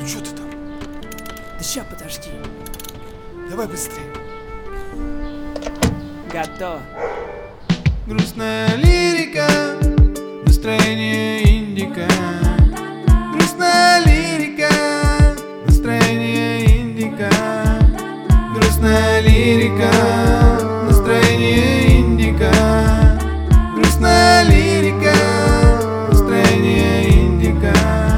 Ну что ты там? Да ща, подожди. Давай быстрее. Готово. Грустная лирика, настроение индика. Грустная лирика, настроение индика. Грустная лирика, настроение индика. Грустная лирика, настроение индика.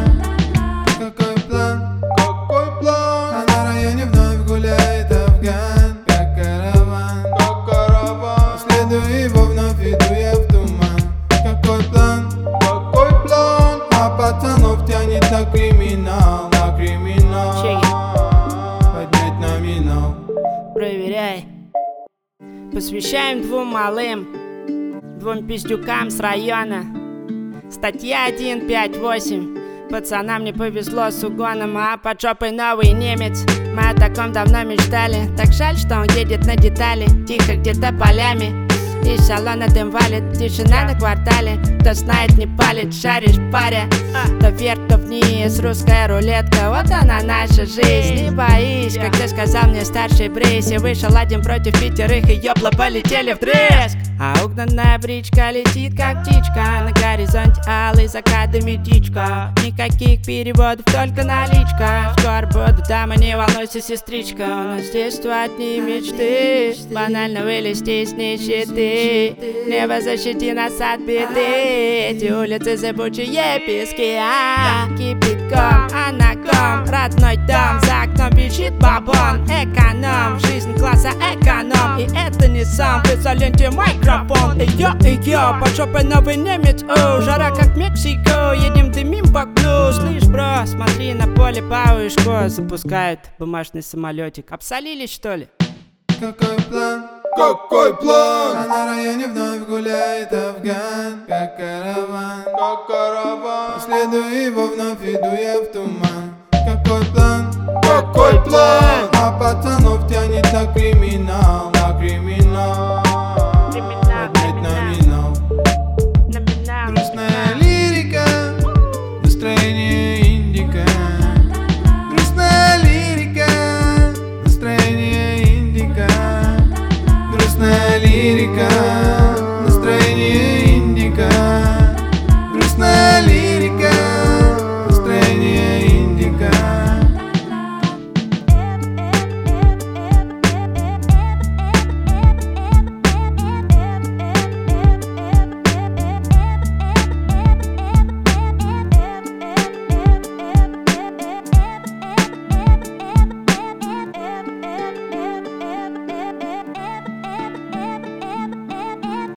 Какой план? Какой план? А на районе вновь гуляет Афган, как караван, как караван. Следую его, вновь иду я в туман. Какой план? Какой план? А пацанов тянет на криминал, на криминал. Поднять номинал. Проверяй. Посвящаем двум малым, двум пиздюкам с района. Статья 158. Пацанам не повезло с угоном, а под жопой новый немец. Мы о таком давно мечтали. Так жаль, что он едет на детали. Тихо где-то полями. Из салона дым валит, тишина на квартале. Кто знает, не палит, шаришь паря. То вверх, то вниз, русская рулетка. Вот она наша жизнь, не боись. Как ты сказал мне старший Брейс, и вышел один против 5, и ёпла полетели вдреск. А угнанная бричка летит как птичка. На горизонте алый закат и медичка. Никаких переводов, только наличка. Скоро буду дома, не волнуйся, сестричка. У нас здесь одни мечты. Банально вылезти с нищеты. Небо, защити нас от беды. Эти улицы зыбучие пески. Кипятком, а на ком родной дом. За окном висит бабон. Эконом, жизнь класса эконом. И это не сам, в изоленте микрофон. Йо, под жопой новый немец. О, жара как Мексико. Едем дымим по окну. Слышь, бро, смотри, на поле бабушку запускают бумажный самолетик. Обсолились, что ли? Какой план? Какой план? А на районе вновь гуляет Афган, как караван, как караван. Следую его, вновь иду я в туман. Какой план? Какой план? А пацанов тянет на криминал.